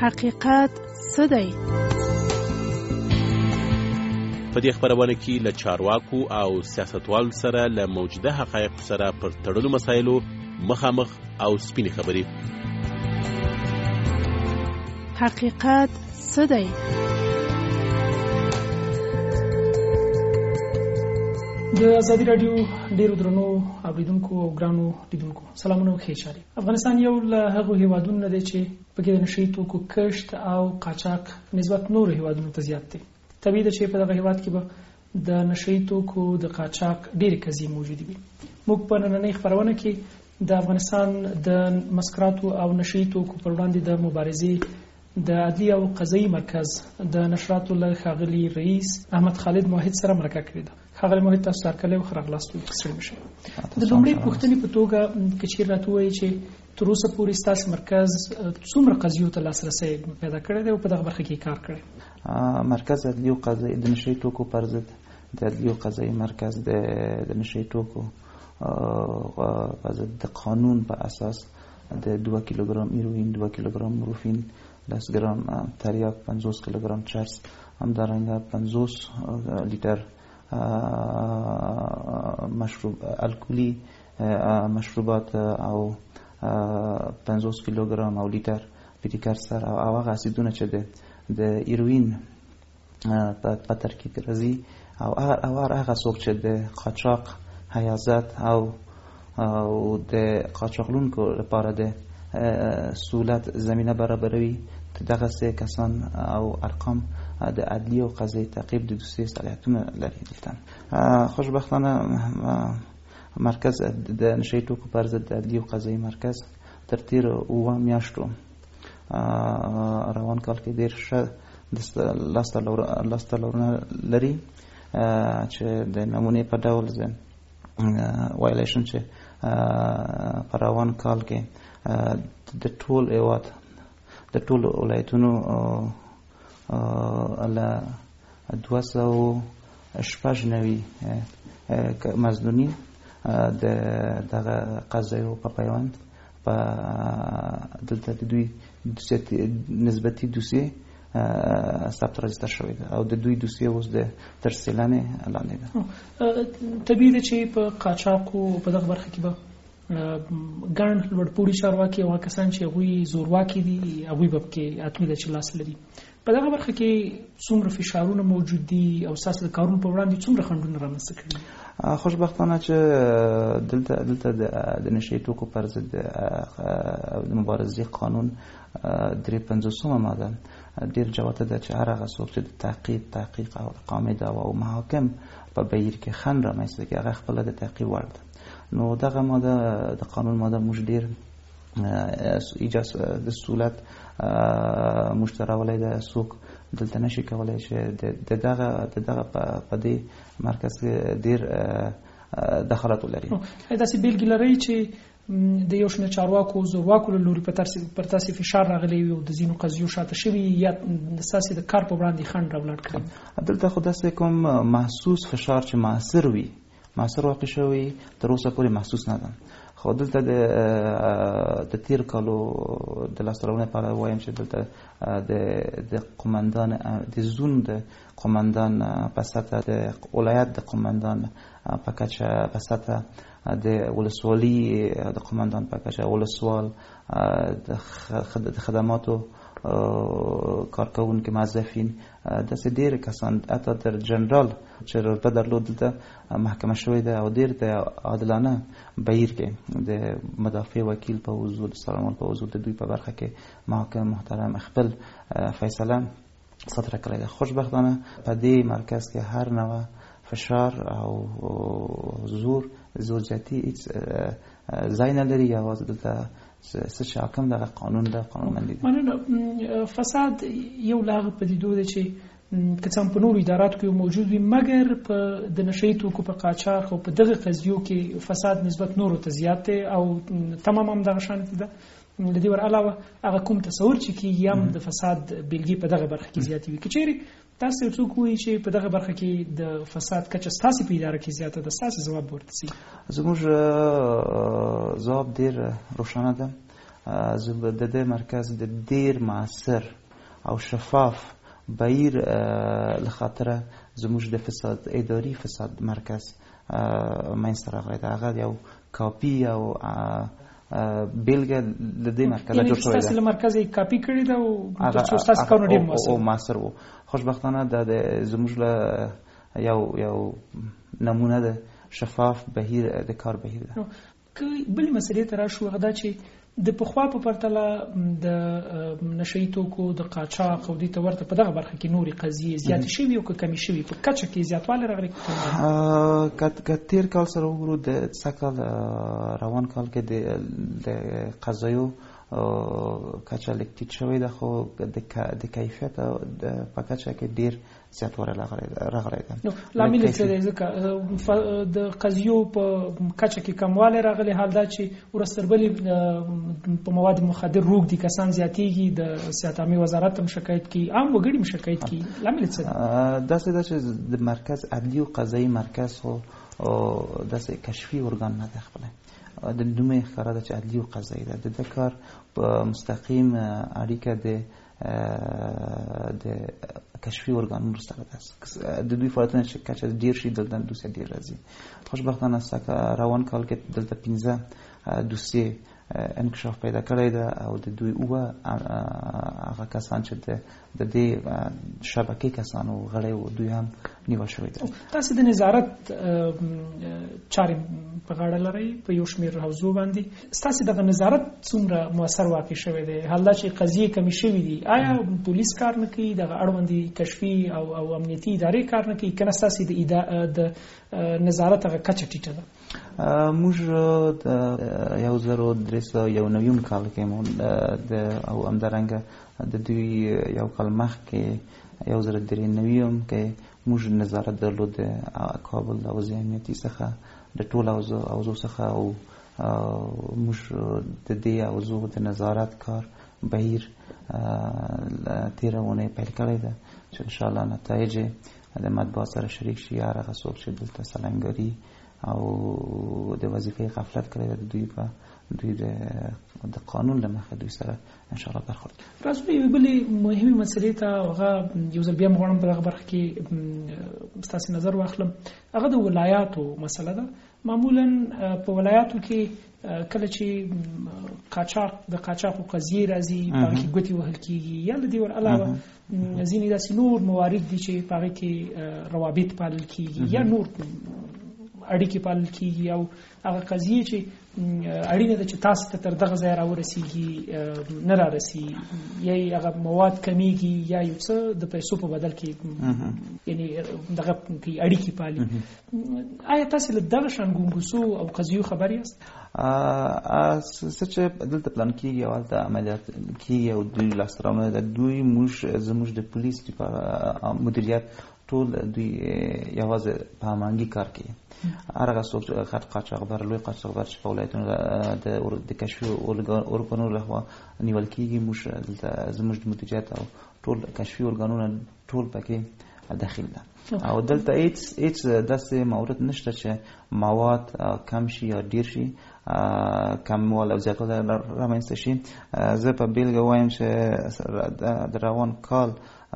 حقیقت څه دی؟ په دې خبرونه کې له چارواکو او سیاستوالو سره له موجوده حقایقو سره پر تړلو مسایلو مخامخ او سپینې خبرې. حقیقت څه دی؟ د ازادي رادیو ډیرو درنو اوریدونکو او ګرانو لیدونکو سلامونه او ښه شاري. افغانستان یو له هغو هیوادونو دی چې پکې د نشئی توکو کښت او قاچاق نسبت نورو هیوادونو ته زیات دی. طبیعي ده چې په دغه هیواد کې به د نشئی توکو د قاچاق ډېرې قضیې موجودې وي. موږ په نننۍ خپرونه کې د افغانستان د مسکراتو او نشئی توکو پر وړاندې د مبارزې د عدلي او قضایي مرکز د نشراتو له ښاغلي رئیس احمد خالد موحد سره مرکه کړې ده. ښاغلی موحد، تاسو هرکلی او ښه راغلاست وایو. ستړي مه شئ. د لومړۍ پوښتنې په توګه که چېرې راته ووایي چې تر اوسه پورې ستاسو مرکز څومره قضیو ته لاسرسی پیدا کړی دی او په دغه برخه کې کار کړی؟ مرکز عدلي او قضایي د نشئی توکو پر ضد د عدلي او قضایي مرکز د نشئی توکو په ضد د قانون په اساس د 2 کیلوګرام هیروین، 2 کیلوګرام مورفین، 10 ګرام تریاک، 50 کیلوګرام چرس، همدارنګه 50 لیتر مشروب الکلی مشروبات او 50 کیلوګرام او لیتر پریکرسر او هغه اسیدونه چې د هیروین په ترکیب راځي او هغه څوک چې د قاچاق حیازت او د قاچاقلونکو لپاره د سهولت زمینه برابروي، دغه سه کسان او ارقام د عدلي او قضایي تعقیب د دوسیې صلاحیتونه لري. دلته خوشبختانه مرکز د نشئی توکو پر ضد د عدلي او قضایي مرکز تر تېرو 7 میاشتو روان کال کې ډېر ښه لاسته لورونه لري چې د نمونې په ډول وایلیشن چې په روان کال کې د ټول هېواد د ټولو ولایتونو له 296 مظنونین د دغه قضایو په پیوند په دلته د دوی نسبتي دوسیې ثبت راجستر شوی ده او د دوی دوسیې اوس د تر څېړنې لاندې ده. طبیعي ده چې په قاچاقو په دغه برخه کې به ګڼ لوړپوړي چارواکي او کسان چې هغوی زورواکي دي هغوی به پکې حتمي ده چې لاس لري. په دغه برخه کې څومره فشارونه موجود دي او ستاسو د کارونو په وړاندې څومره خنډونه رامنځته کړي؟ خوشبختانه چې دلته د نشئی توکو پر ضد د مبارزې قانون 350 ماده ډېر جواته ده چې هر هغه څوک چې د تحقیق او اقامې دعوا او محاکم په بهیر کې خنډ رامنځته کړي هغه خپله د تعقیب وړ ده. نو دغه ماده د قانون ماده موږ ډېر ایجاز د سهولت موږ ته راولی ده. څوک دلته نشي کولی چې د دغه په دې مرکز کې ډېر دخالت ولري. داسې بېلګې لرئ چې د یو شمېر چارواکو زورواکو له لوري پر تاسې فشار راغلی وي او د ځینو قضیو شاته شوي یا ستاسې د کار په وړاندې خنډ راولاړ کړی؟ دلته خو داسې کوم محسوس فشار چې موثر واقع شوی تر اوسه پورې محسوس نه ده. خو دلته د تیر کالو د لاسته راوړنې په اړه وایم چې دلته د قومندان د زون د قومندان په سطح د ولایت د قومندان په کچه په سطح د ولسوالي د قومندان په کچه ولسوال د خدماتو کارکوونکي موظفین داسې ډېر کسان حتی تر جنرال چې رتبه درلود دلته محکمه شوی ده او ډېر د عادلانه بهیر کې د مدافع وکیل په حضور د سالمال په حضور د دوی په برخه کې محکم محترم خپل فیصله صادره کړې ده. خوشبختانه په دې مرکز کې هر نوع فشار او زور زیاتی هیڅ ځای نه لري. یوازې دلته څه چې حاکم دغه قانون ده، قانونمندي ده. مننه. فساد یو له هغه پدیدو ده چې که څه هم په نورو اداراتو کې موجود وي، مګر په د نشئی توکو په قاچاق او په دغه قضیو کې فساد نسبت نورو ته زیات دی او تمام هم دغه شانتي ده. د دې ور علاوه هغه کوم تصور چې کېږي هم د فساد بیلګې په دغه برخه کې زیاتې وي. که چیرې تاسو څوک وایي چې په دغه برخه کې د فساد کچه ستاسو په اداره کې زیاته ده، ستاسو ځواب ورته شي؟ زموږ ځواب ډېر روښانه ده. د دې مرکز د ډیر معاصر او شفاف بهیر له خاطره زموږ د فساد اداري فساد مرکز منځته راغلی دی. هغه یو کاپي او بیلګه د دې مرکز جوړ شوی دی. ستاسو له مرکز یې کاپي کړی ده او تر څو ستاسو کارونه ډېر موثر وو. خوشبختانه د زموږ له یو نمونه د شفاف بهیر د کار بهیر ده. که بلې مسئلې ته راشو، هغه دا چې د پخوا په پرتله د نشهیي توکو د قاچاق او دې ته ورته په دغه برخه کې نورې قضیې زیاتې شوي او که کمې شوي، په کچه کې زیاتوالی راغلی؟ که تېر کال سره وګورو د سږ روان کال کې د قضایو کچه لږ ټیټ شوی ده، خو د کیفیت په کچه کې ډېر زیاتوالی راغلی ده. لامل یې څه دی؟ ځکه د قضیو په کچه کې کموالی راغلی، حال دا چې ورځ تر بلې په مواد مخدر روږدي کسان زیاتېږي، د صحت عامې وزارت هم شکایت کوي، عام وګړي هم شکایت کوي. لامل یې څه دی؟ داسې ده چې د مرکز عدلي او قضایي مرکز خو داسې کشفي ارګان نه دی خپله. د نوم یې ښکاره ده چې عدلي او قضایي ده. د کار په مستقیم اړیکه د کشفي ارګانونو سره ده. د دوی فعالیتونه چې کچه ډېر شي دلته دوسیه ډېر راځي. خوشبختانه روان کال کې دلته 15 دوسیې انکشاف پیدا کړی ده او د دوی هغه کسان چې د دې شبکې کسانو غړي وو دوی هم نیول شوي ده. تاسو د نظارت چارې په غاړه لرئ په یو شمېر حوزو باندې. ستاسو دغه نظارت څومره مؤثر واقع شوی دی؟ حال دا چې قضیې کمې شوي دي، آیا پولیس کار نه کوي، دغه اړوندې کشفي او امنیتي ادارې کار نه کوي، که نه ستاسو د نظارت هغه کچه ټیټه ده؟ موږ د 1391 کال کې او همدارنګه د دوی یو کال مخکې 1393 کې موږ نظارت درلود د کابل او امنیتي څخه د ټول اوضاع څخه او موږ د دې اوضاع د نظارت کار بهیر تېره اونۍ پیل کړی ده چې انشاءالله نتایج د مطبوعات سره شریک شي. هر هغه څوک چې دلته سلنګري او د وظیفې غفلت کړی ده دوی د قانون له مخې دوی سره انشاءالله برخورد. راځو یوې بلې مهمې مسلې ته، هغه یو ځل بیا م غواړم په دغه برخه کې ستاسې نظر واخلم. هغه د ولایاتو مسله ده. معمولا په ولایاتو کې کله چې د قاچاقو قضیې راځي، په هغې کې ګوتې وهل کېږي، یا له دې ور علاوه ځینې داسې نور موارد دي چې په هغې کې روابط پالل کېږي یا نور اړیکې پالل کېږي، او هغه قضیې چې اړینه ده چې تاسو ته تر دغه ځای راورسېږي نه رارسي، یا هغه مواد کمیږي یا یو څه د پیسو په بدل کې یعنی دغه اړیکې پالي. آیا تاسو له دغه شان ګونګوسو او قضیو خبر یاست؟ څه چې دلته پلان کېږي او هلته عملیات کېږي او دوی لاسته راوړنه ده، دوی زموږ د پولیس مدیریت ټول دوی یوازې په هماهنګي کار کوي. هر هغه څوک غټ قاچاقبر، لوی قاچاقبر چې په ولایتونو د کشفي ارګانونو لخوا نیول کېږي، زموږ د مدیریت او ټول کشفي ارګانونه ټول پکې داخل ده. او دلته هیڅ داسې مورد نشته چې مواد کم شي یا ډیر شي، کموال او زیاتوالی رامنځته شي. زه په بیلګه وایم چې د روان کال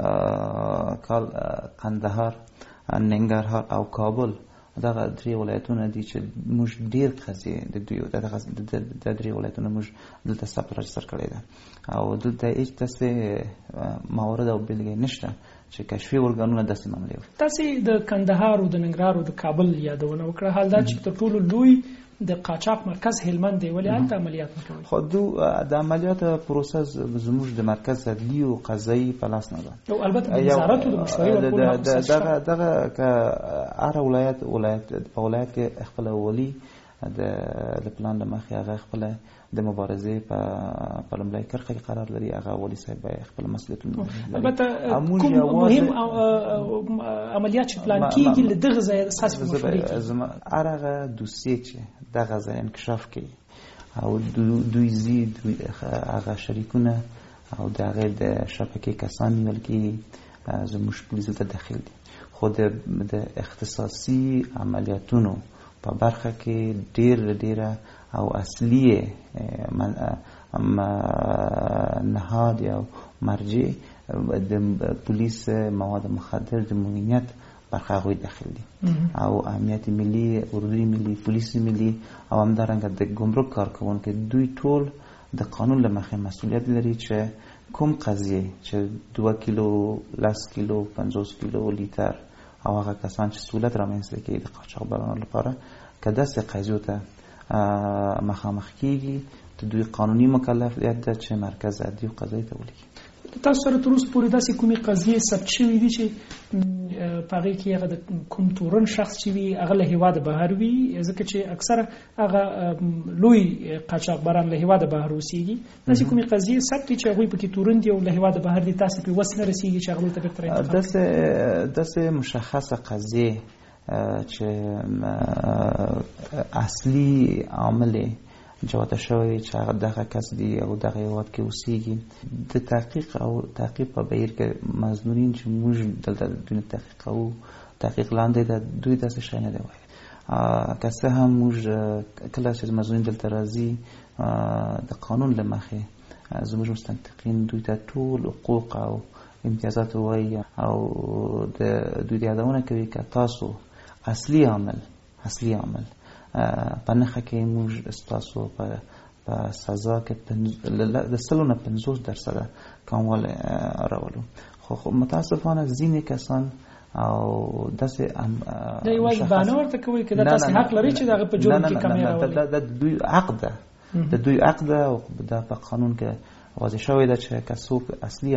قندهار، ننګرهار او کابل دغه درې ولایتونه دي چې موږ ډیر قضیې د دوی د درې ولایتونه موږ دلته ثبت راجستر کړی ده او دلته هیڅ داسې موارد او بیلګې نشته چې کشفي ارګانونه داسې معاملې وکړي. تاسې د کندهار او د ننګرهار او د کابل یادونه وکړه. حال دا چې تر ټولو لوی د قاچاق مرکز هلمند دی، ولې هلته عملیات نه کوي؟ خو د عملیات پروسه زموږ د مرکز عدلي او قضایي په لاس نه ده. او البته د نظارت او د مشورې ورکولو دغه که هر ولایت په ولایت کې خپله ولي د پلان له مخې هغه خپله د مبارزې په لومړۍ کرښه کې قرار لري، هغه ولي صاحب باید خپل مسؤلیتونه البته کوم مهم عملیات چې پلان کېږي له دغه ځایه اساس په مشورې کې هر هغه دوسیې چې دغه ځای انکشاف کوي او دوی هغه شریکونه او د هغې د شبکې کسان نیول کېږي، زموږ پولیس دلته داخل دي. خو د اختصاصي عملیاتونو په برخه کې ډېره او اصلي نهاد یا مرجع د پولیس مواد مخدر د مدیریت برخه غوي داخل دي او امنیت ملي اردوی ملي پولیس ملي او همدارنګه د ګمرک کارکونکو دوی ټول د قانون له مخې مسؤلیت لري چې کوم قضیه چې 2 کیلو 10 کیلو 50 کیلو لیتر او هغه کسان چې سہولت رامنځته کوي د قاچاقبرانو لپاره که داسې قضیو ته مخامخ کیږي د دوی قانوني مکلفیت ده چې مرکز عدلي او قضایي ته ولیکي. تاسو سره تر اوسه پورې داسې کومې قضیې ثبت شوې دي چې په هغې کې هغه د کوم تورن شخص چې وي هغه له هېواده بهر وي، ځکه چې اکثره هغه لوی قاچاقبران له هېواده بهر اوسېږي. داسې کومې قضیې ثبت دي چې هغوی پکې تورن دي او له هېواده بهر دي، تاسې پرې وس نه رسېږي چې هغه دلته بېرته انتقال داسې مشخصه قضیې چې اصلي عامل جواته شوی چې دغه کس دی او دغه هیواد کې اوسېږي د تحقیق او تعقیب په بهیر کې مظنونین چې موږ دلته د تحقیق او تحقیق لاندې د دوی داسې شی نه دی وایي. که څه هم موږ کله چې مظنونین دلته راځي د قانون له مخې زموږ مستنطقین دوی ته ټول حقوق او امتیازات وایي او د دوی د یادونه کوي که تاسو اصلي عامل په نښه کې موږ ستاسو په سزا کې د 50% کموالی راولو. خو متاسفانه ځینې کسان او داسې د یوازې بهانه ورته کوي که دا تاسې حق لري چې د هغه په جرم کې کمی راولي. د دوی حق ده دوی حق ده او دا په قانون کې واضح شوی ده چې که څوک اصلي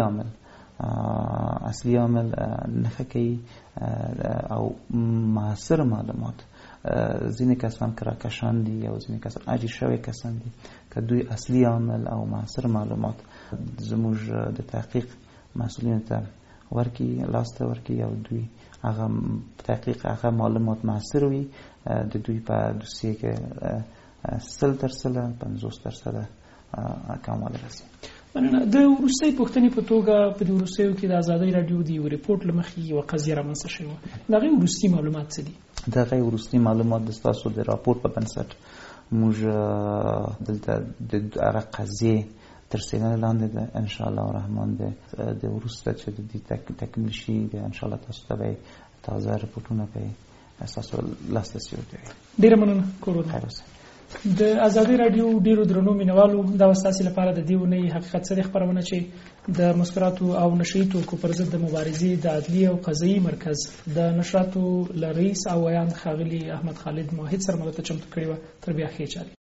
عامل نښه کوي او معاصر معلومات ځینې کسان کراکشان دي او ځینې کسان اجیر شوی کسان دي که دوی اصلي عامل او معاصر معلومات زموږ د تحقیق مسئولینو ته لاسته ورکي او دوی هغه تحقیق هغه معلومات معاصر وي د دوی په دوسیه کې 50% کموالی راسي. د وروستۍ پوښتنې په توګه په دې وروستیو کې د ازادۍ راډیو د یو ریپورټ له مخې یوه قضیه رامنځته شوې وه. د هغې وروستي معلومات څه دي؟ د هغې وروستي معلومات د ستاسو د راپور په بنسټ موږ دلته د هغه قضیې تر څېړنې لاندې ده انشاءالله الرحمن د وروسته چې د دې تکمیل شي انشاءالله تاسو ته به تازه ریپورټونه به ستاسو لاسرسي ورکوي. ډېره مننه. کور خیر اوسئ. د ازادۍ راډیو ډیرو درنو مینوالو، دا ستاسو لپاره د دې اونۍ حقیقت سره خبرونه چې د مسکراتو او نشئی توکو پر ضد د مبارزې د عدلي او قضایي مرکز د نشراتو له رئیس او ویاند ښاغلي احمد خالد موحد سره ملته چمتو کړې وه. تر بیا ښې چارې.